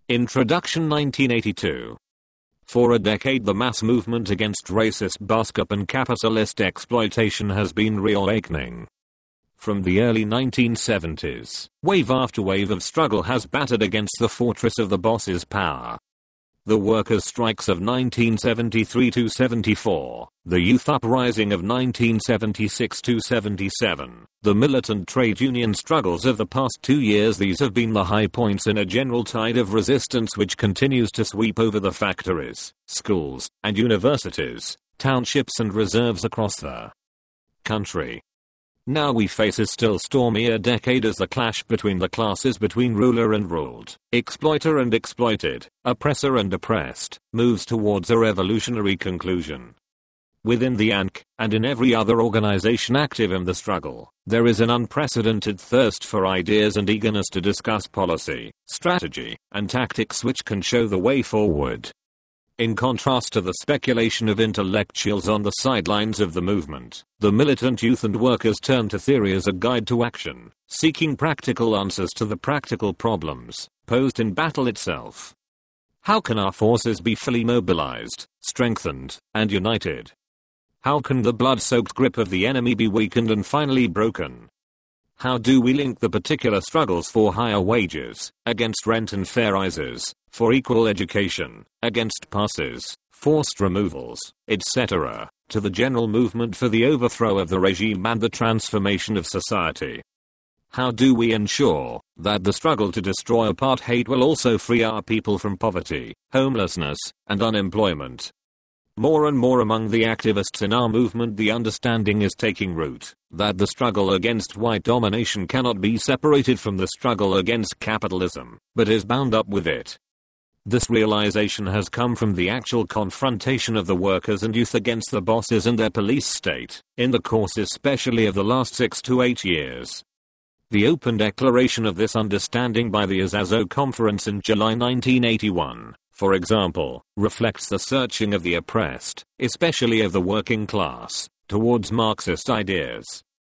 Introduction 1982. For a decade the mass movement against racist busk-up and capitalist exploitation has been reawakening. From the early 1970s, wave after wave of struggle has battered against the fortress of the boss's power. The workers' strikes of 1973-74, the youth uprising of 1976-77, the militant trade union struggles of the past 2 years, these have been the high points in a general tide of resistance which continues to sweep over the factories, schools, and universities, townships and reserves across the country. Now we face a still stormier decade as the clash between the classes, between ruler and ruled, exploiter and exploited, oppressor and oppressed, moves towards a revolutionary conclusion. Within the ANC, and in every other organization active in the struggle, there is an unprecedented thirst for ideas and eagerness to discuss policy, strategy, and tactics which can show the way forward. In contrast to the speculation of intellectuals on the sidelines of the movement, the militant youth and workers turn to theory as a guide to action, seeking practical answers to the practical problems posed in battle itself. How can our forces be fully mobilized, strengthened, and united? How can the blood-soaked grip of the enemy be weakened and finally broken? How do we link the particular struggles for higher wages, against rent and fare rises, for equal education, against passes, forced removals, etc., to the general movement for the overthrow of the regime and the transformation of society? How do we ensure that the struggle to destroy apartheid will also free our people from poverty, homelessness, and unemployment? More and more among the activists in our movement the understanding is taking root that the struggle against white domination cannot be separated from the struggle against capitalism, but is bound up with it. This realization has come from the actual confrontation of the workers and youth against the bosses and their police state, in the course especially of the last 6 to 8 years. The open declaration of this understanding by the Azazo Conference in July 1981, for example, reflects the searching of the oppressed, especially of the working class, towards Marxist ideas.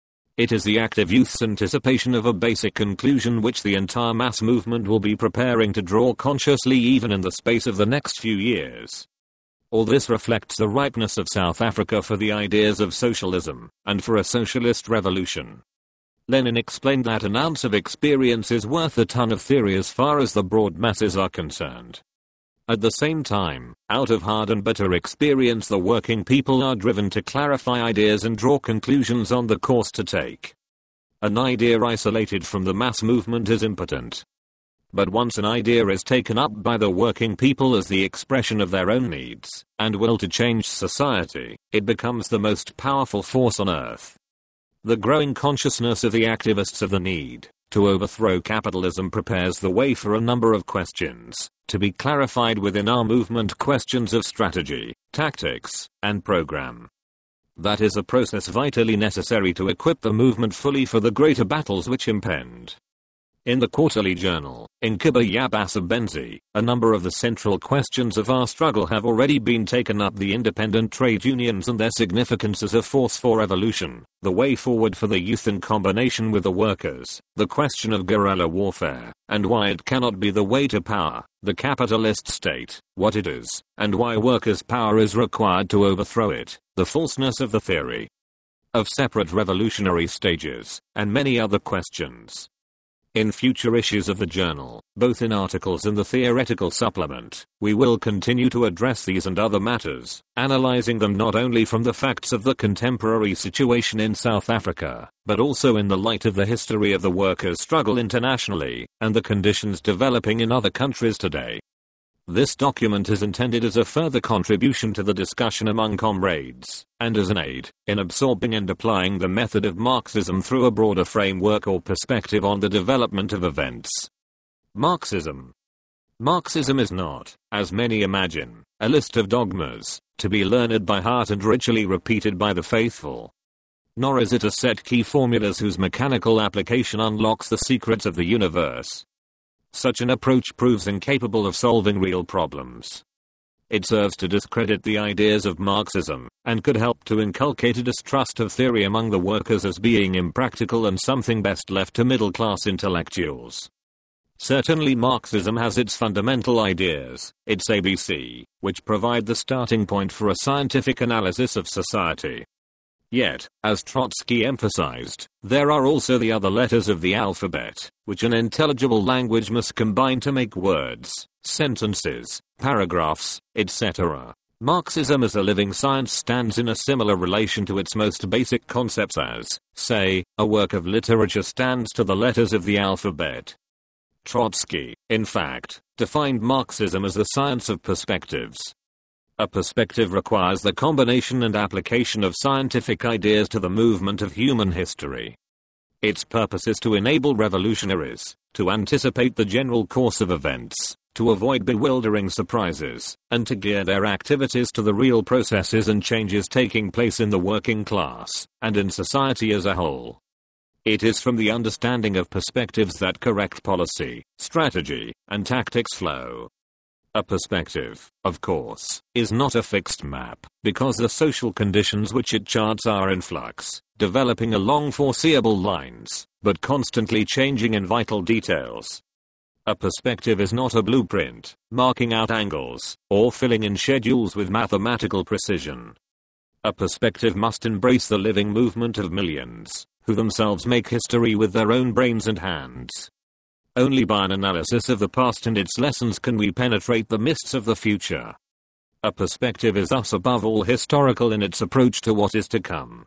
It is the active youth's anticipation of a basic conclusion which the entire mass movement will be preparing to draw consciously even in the space of the next few years. All this reflects the ripeness of South Africa for the ideas of socialism, and for a socialist revolution. Lenin explained that an ounce of experience is worth a ton of theory as far as the broad masses are concerned. At the same time, out of hard and bitter experience the working people are driven to clarify ideas and draw conclusions on the course to take. An idea isolated from the mass movement is impotent. But once an idea is taken up by the working people as the expression of their own needs and will to change society, it becomes the most powerful force on earth. The growing consciousness of the activists of the need to overthrow capitalism prepares the way for a number of questions to be clarified within our movement, questions of strategy, tactics, and program. That is a process vitally necessary to equip the movement fully for the greater battles which impend. In the quarterly journal, Inkiba Yabasa Benzi, a number of the central questions of our struggle have already been taken up: the independent trade unions and their significance as a force for evolution, the way forward for the youth in combination with the workers, the question of guerrilla warfare, and why it cannot be the way to power, the capitalist state, what it is, and why workers' power is required to overthrow it, the falseness of the theory of separate revolutionary stages, and many other questions. In future issues of the journal, both in articles and the theoretical supplement, we will continue to address these and other matters, analyzing them not only from the facts of the contemporary situation in South Africa, but also in the light of the history of the workers' struggle internationally, and the conditions developing in other countries today. This document is intended as a further contribution to the discussion among comrades, and as an aid in absorbing and applying the method of Marxism through a broader framework or perspective on the development of events. Marxism. Marxism is not, as many imagine, a list of dogmas, to be learned by heart and ritually repeated by the faithful. Nor is it a set key formulas whose mechanical application unlocks the secrets of the universe. Such an approach proves incapable of solving real problems. It serves to discredit the ideas of Marxism, and could help to inculcate a distrust of theory among the workers as being impractical and something best left to middle-class intellectuals. Certainly Marxism has its fundamental ideas, its ABC, which provide the starting point for a scientific analysis of society. Yet, as Trotsky emphasized, there are also the other letters of the alphabet, which an intelligible language must combine to make words, sentences, paragraphs, etc. Marxism as a living science stands in a similar relation to its most basic concepts as, say, a work of literature stands to the letters of the alphabet. Trotsky, in fact, defined Marxism as the science of perspectives. A perspective requires the combination and application of scientific ideas to the movement of human history. Its purpose is to enable revolutionaries to anticipate the general course of events, to avoid bewildering surprises, and to gear their activities to the real processes and changes taking place in the working class and in society as a whole. It is from the understanding of perspectives that correct policy, strategy, and tactics flow. A perspective, of course, is not a fixed map, because the social conditions which it charts are in flux, developing along foreseeable lines, but constantly changing in vital details. A perspective is not a blueprint, marking out angles, or filling in schedules with mathematical precision. A perspective must embrace the living movement of millions, who themselves make history with their own brains and hands. Only by an analysis of the past and its lessons can we penetrate the mists of the future. A perspective is thus above all historical in its approach to what is to come.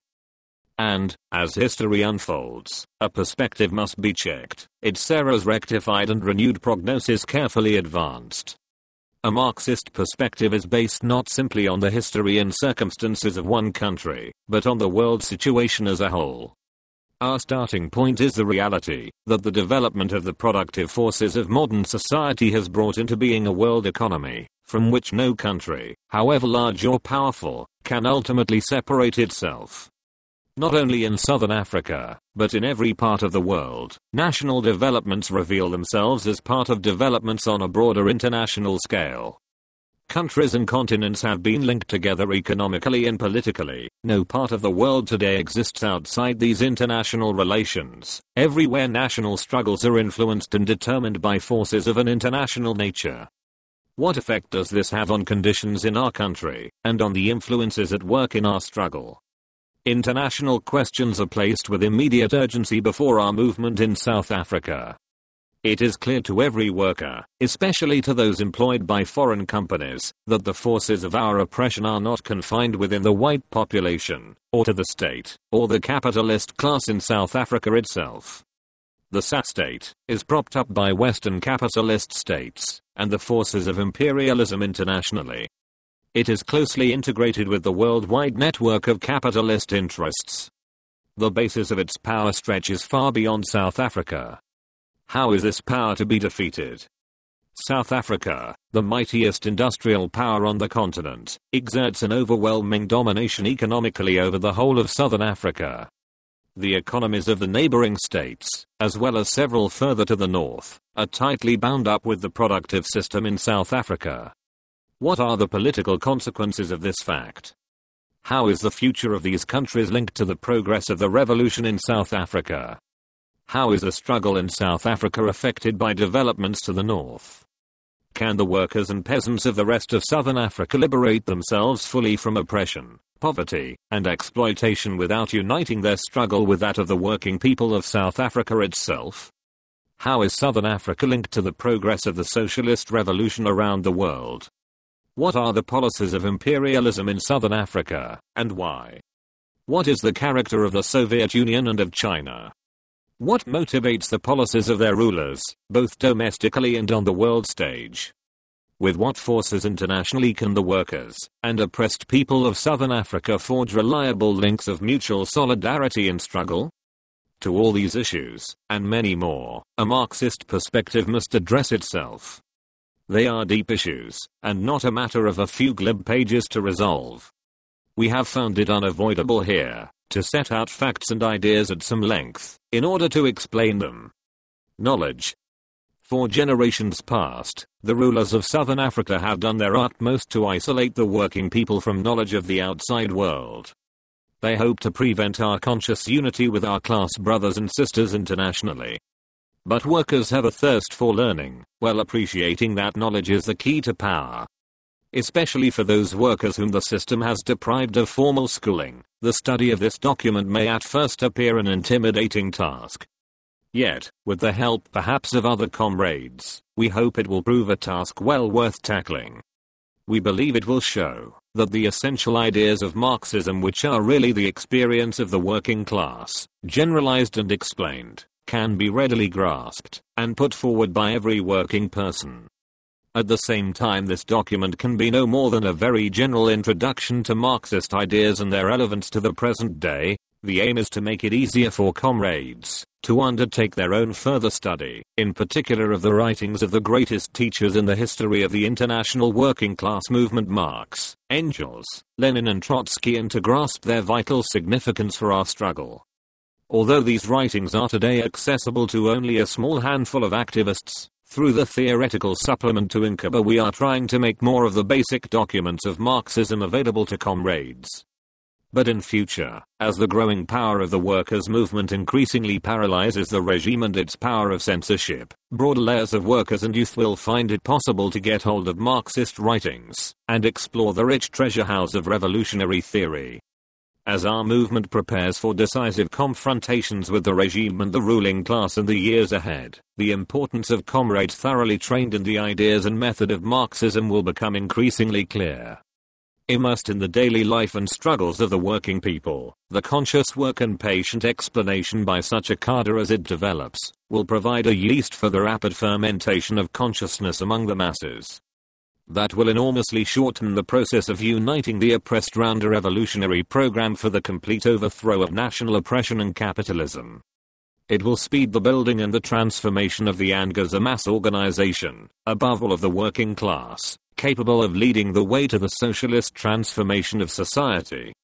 And, as history unfolds, a perspective must be checked, its errors rectified and renewed prognosis carefully advanced. A Marxist perspective is based not simply on the history and circumstances of one country, but on the world situation as a whole. Our starting point is the reality that the development of the productive forces of modern society has brought into being a world economy, from which no country, however large or powerful, can ultimately separate itself. Not only in Southern Africa, but in every part of the world, national developments reveal themselves as part of developments on a broader international scale. Countries and continents have been linked together economically and politically. No part of the world today exists outside these international relations. Everywhere national struggles are influenced and determined by forces of an international nature. What effect does this have on conditions in our country, and on the influences at work in our struggle? International questions are placed with immediate urgency before our movement in South Africa. It is clear to every worker, especially to those employed by foreign companies, that the forces of our oppression are not confined within the white population, or to the state, or the capitalist class in South Africa itself. The SA state is propped up by Western capitalist states, and the forces of imperialism internationally. It is closely integrated with the worldwide network of capitalist interests. The basis of its power stretches far beyond South Africa. How is this power to be defeated? South Africa, the mightiest industrial power on the continent, exerts an overwhelming domination economically over the whole of Southern Africa. The economies of the neighboring states, as well as several further to the north, are tightly bound up with the productive system in South Africa. What are the political consequences of this fact? How is the future of these countries linked to the progress of the revolution in South Africa? How is the struggle in South Africa affected by developments to the north? Can the workers and peasants of the rest of Southern Africa liberate themselves fully from oppression, poverty, and exploitation without uniting their struggle with that of the working people of South Africa itself? How is Southern Africa linked to the progress of the socialist revolution around the world? What are the policies of imperialism in Southern Africa, and why? What is the character of the Soviet Union and of China? What motivates the policies of their rulers, both domestically and on the world stage? With what forces internationally can the workers and oppressed people of Southern Africa forge reliable links of mutual solidarity and struggle? To all these issues, and many more, a Marxist perspective must address itself. They are deep issues, and not a matter of a few glib pages to resolve. We have found it unavoidable here to set out facts and ideas at some length, in order to explain them. Knowledge. For generations past, the rulers of Southern Africa have done their utmost to isolate the working people from knowledge of the outside world. They hope to prevent our conscious unity with our class brothers and sisters internationally. But workers have a thirst for learning, well appreciating that knowledge is the key to power. Especially for those workers whom the system has deprived of formal schooling, the study of this document may at first appear an intimidating task. Yet, with the help perhaps of other comrades, we hope it will prove a task well worth tackling. We believe it will show that the essential ideas of Marxism, which are really the experience of the working class, generalized and explained, can be readily grasped and put forward by every working person. At the same time, this document can be no more than a very general introduction to Marxist ideas and their relevance to the present day. The aim is to make it easier for comrades to undertake their own further study, in particular of the writings of the greatest teachers in the history of the international working class movement, Marx, Engels, Lenin and Trotsky, and to grasp their vital significance for our struggle. Although these writings are today accessible to only a small handful of activists, through the theoretical supplement to Inkaba we are trying to make more of the basic documents of Marxism available to comrades. But in future, as the growing power of the workers' movement increasingly paralyzes the regime and its power of censorship, broader layers of workers and youth will find it possible to get hold of Marxist writings and explore the rich treasure house of revolutionary theory. As our movement prepares for decisive confrontations with the regime and the ruling class in the years ahead, the importance of comrades thoroughly trained in the ideas and method of Marxism will become increasingly clear. Immersed in the daily life and struggles of the working people, the conscious work and patient explanation by such a cadre as it develops, will provide a yeast for the rapid fermentation of consciousness among the masses. That will enormously shorten the process of uniting the oppressed round a revolutionary program for the complete overthrow of national oppression and capitalism. It will speed the building and the transformation of the ANG as a mass organization, above all of the working class, capable of leading the way to the socialist transformation of society.